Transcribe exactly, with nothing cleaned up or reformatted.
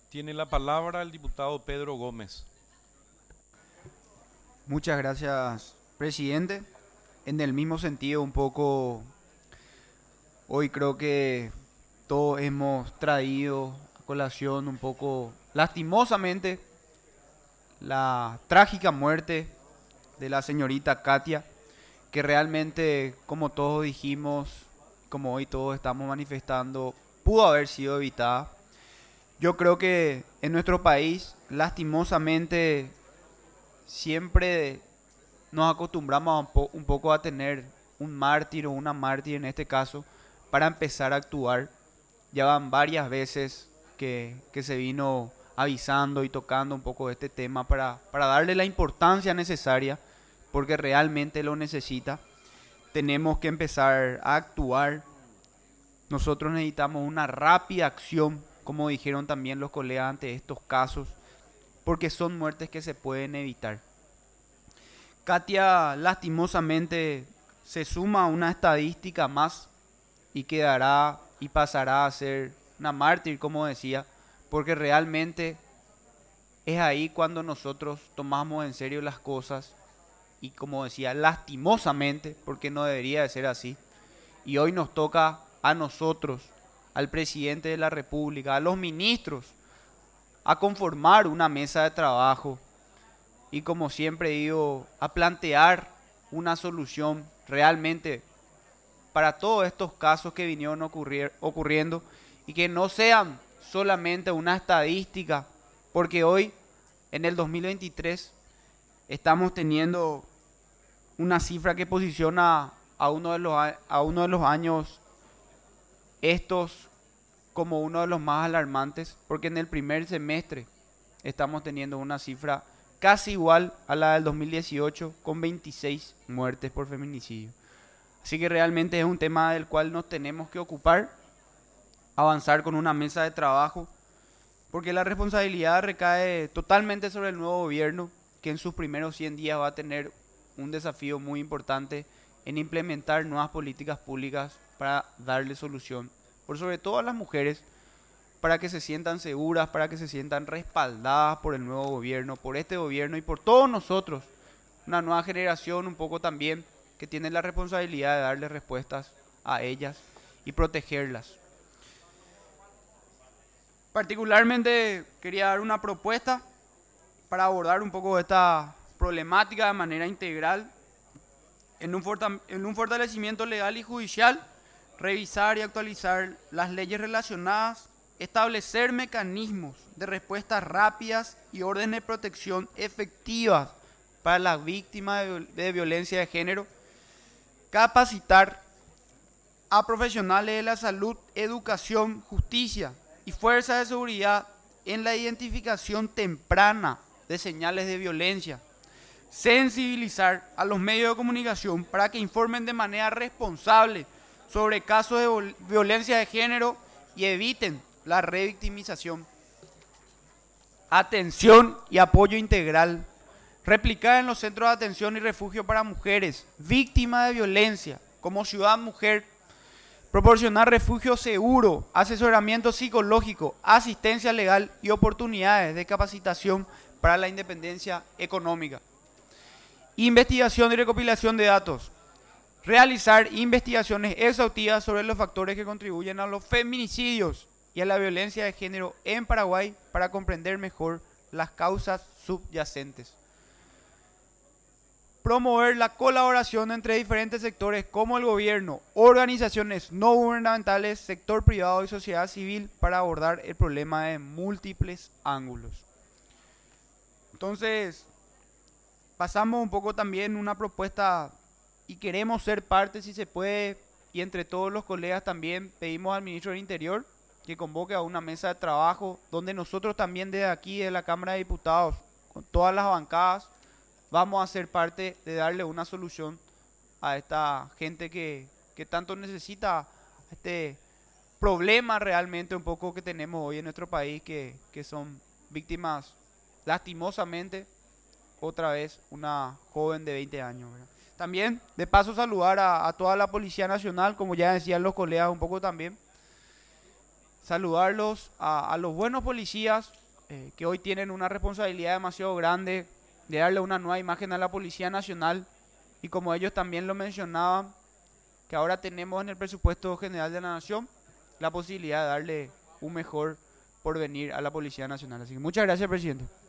Tiene la palabra el diputado Pedro Gómez. Muchas gracias, presidente. En el mismo sentido, un poco, hoy creo que todos hemos traído a colación un poco, lastimosamente, la trágica muerte de la señorita Katia, que realmente, como todos dijimos, como hoy todos estamos manifestando, pudo haber sido evitada. Yo creo que en nuestro país, lastimosamente, siempre nos acostumbramos a un, po- un poco a tener un mártir o una mártir en este caso para empezar a actuar. Ya van varias veces que, que se vino avisando y tocando un poco este tema para, para darle la importancia necesaria porque realmente lo necesita. Tenemos que empezar a actuar. Nosotros necesitamos una rápida acción, como dijeron también los colegas ante estos casos, porque son muertes que se pueden evitar. Katia lastimosamente se suma a una estadística más y quedará y pasará a ser una mártir, como decía, porque realmente es ahí cuando nosotros tomamos en serio las cosas y, como decía, lastimosamente, porque no debería de ser así. Y hoy nos toca a nosotros, al presidente de la República, a los ministros, a conformar una mesa de trabajo y, como siempre digo, a plantear una solución realmente para todos estos casos que vinieron ocurrir, ocurriendo y que no sean solamente una estadística, porque hoy, en el dos mil veintitrés, estamos teniendo una cifra que posiciona a uno de los, a uno de los años estos como uno de los más alarmantes, porque en el primer semestre estamos teniendo una cifra casi igual a la del dos mil dieciocho, con veintiséis muertes por feminicidio. Así que realmente es un tema del cual nos tenemos que ocupar, avanzar con una mesa de trabajo, porque la responsabilidad recae totalmente sobre el nuevo gobierno, que en sus primeros cien días va a tener un desafío muy importante en implementar nuevas políticas públicas para darle solución, por sobre todo a las mujeres, para que se sientan seguras, para que se sientan respaldadas por el nuevo gobierno, por este gobierno y por todos nosotros, una nueva generación un poco también que tiene la responsabilidad de darle respuestas a ellas y protegerlas. Particularmente quería dar una propuesta para abordar un poco esta problemática de manera integral en un, forta- en un fortalecimiento legal y judicial, revisar y actualizar las leyes relacionadas, establecer mecanismos de respuestas rápidas y órdenes de protección efectivas para las víctimas de, de violencia de género, capacitar a profesionales de la salud, educación, justicia y fuerzas de seguridad en la identificación temprana de señales de violencia, sensibilizar a los medios de comunicación para que informen de manera responsable sobre casos de violencia de género y eviten la revictimización. Atención y apoyo integral. Replicar en los centros de atención y refugio para mujeres víctimas de violencia como Ciudad Mujer. Proporcionar refugio seguro, asesoramiento psicológico, asistencia legal y oportunidades de capacitación para la independencia económica. Investigación y recopilación de datos. Realizar investigaciones exhaustivas sobre los factores que contribuyen a los feminicidios y a la violencia de género en Paraguay para comprender mejor las causas subyacentes. Promover la colaboración entre diferentes sectores como el gobierno, organizaciones no gubernamentales, sector privado y sociedad civil para abordar el problema de múltiples ángulos. Entonces, pasamos un poco también una propuesta y queremos ser parte, si se puede, y entre todos los colegas también pedimos al ministro del Interior que convoque a una mesa de trabajo donde nosotros también desde aquí, de la Cámara de Diputados, con todas las bancadas, vamos a ser parte de darle una solución a esta gente que, que tanto necesita este problema realmente un poco que tenemos hoy en nuestro país, que, que son víctimas lastimosamente, otra vez una joven de veinte años, ¿verdad? También, de paso, saludar a, a toda la Policía Nacional, como ya decían los colegas un poco también, saludarlos a, a los buenos policías eh, que hoy tienen una responsabilidad demasiado grande de darle una nueva imagen a la Policía Nacional, y como ellos también lo mencionaban, que ahora tenemos en el presupuesto general de la Nación la posibilidad de darle un mejor porvenir a la Policía Nacional. Así que muchas gracias, presidente.